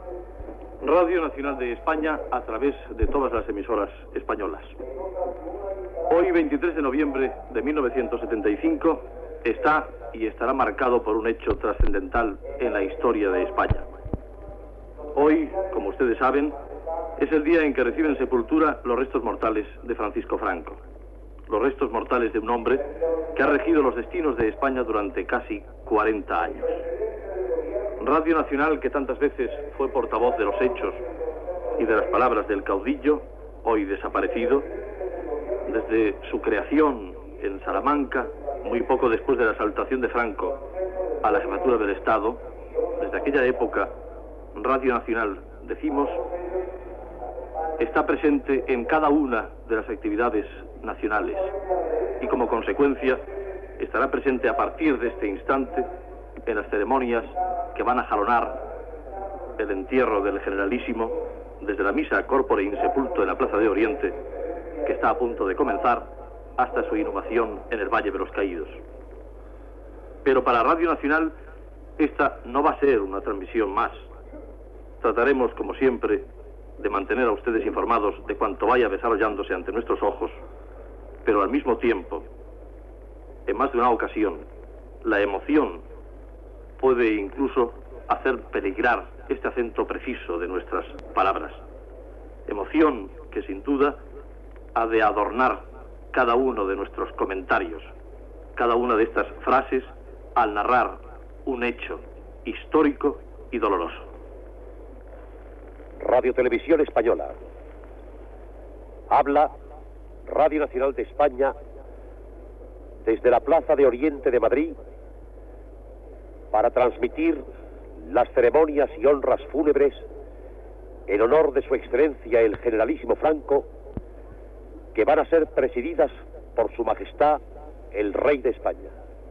Radio Nacional de España a través de todas las emisoras españolas. Hoy, 23 de noviembre de 1975, está y estará marcado por un hecho trascendental en la historia de España. Hoy, como ustedes saben, es el día en que reciben sepultura los restos mortales de Francisco Franco. Los restos mortales de un hombre que ha regido los destinos de España durante casi 40 años. Radio Nacional, que tantas veces fue portavoz de los hechos y de las palabras del caudillo, hoy desaparecido, desde su creación en Salamanca, muy poco después de la exaltación de Franco a la jefatura del Estado, desde aquella época, Radio Nacional, decimos, está presente en cada una de las actividades nacionales y como consecuencia estará presente a partir de este instante en las ceremonias que van a jalonar el entierro del generalísimo desde la misa corpore insepulto en la Plaza de Oriente, que está a punto de comenzar, hasta su inhumación en el Valle de los Caídos. Pero para Radio Nacional esta no va a ser una transmisión más. Trataremos, como siempre, de mantener a ustedes informados de cuanto vaya desarrollándose ante nuestros ojos, pero al mismo tiempo, en más de una ocasión, la emoción puede incluso hacer peligrar este acento preciso de nuestras palabras. Emoción que sin duda ha de adornar cada uno de nuestros comentarios, cada una de estas frases al narrar un hecho histórico y doloroso. Radio Televisión Española. Habla Radio Nacional de España desde la Plaza de Oriente de Madrid para transmitir las ceremonias y honras fúnebres en honor de su excelencia el generalísimo Franco, que van a ser presididas por su majestad el rey de España.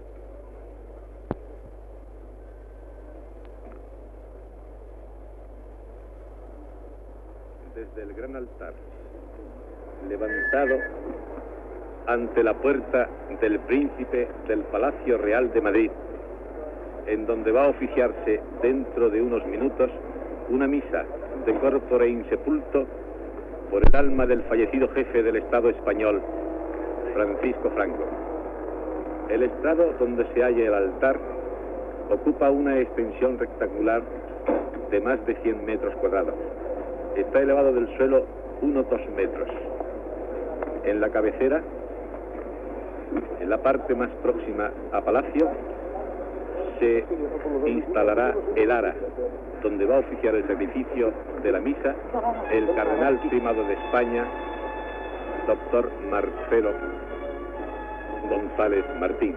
Desde el gran altar, levantado ante la puerta del príncipe del Palacio Real de Madrid, en donde va a oficiarse dentro de unos minutos una misa de corpore insepulto por el alma del fallecido jefe del Estado español, Francisco Franco. El estrado donde se halla el altar ocupa una extensión rectangular de más de 100 metros cuadrados. Está elevado del suelo unos 2 metros. En la cabecera, en la parte más próxima a Palacio, se instalará el ara, donde va a oficiar el sacrificio de la misa el cardenal primado de España, doctor Marcelo González Martín.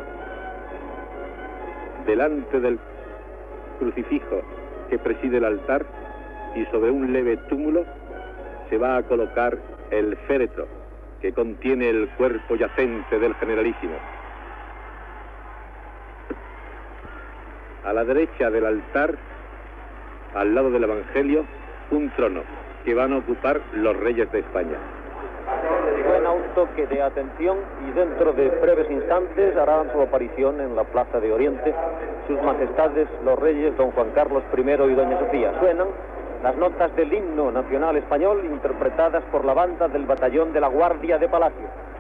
Delante del crucifijo que preside el altar y sobre un leve túmulo se va a colocar el féretro que contiene el cuerpo yacente del generalísimo. A la derecha del altar, al lado del Evangelio, un trono que van a ocupar los reyes de España. Suena un toque de atención y dentro de breves instantes harán su aparición en la Plaza de Oriente sus majestades los reyes don Juan Carlos I y doña Sofía. Suenan las notas del himno nacional español interpretadas por la banda del batallón de la Guardia de Palacio.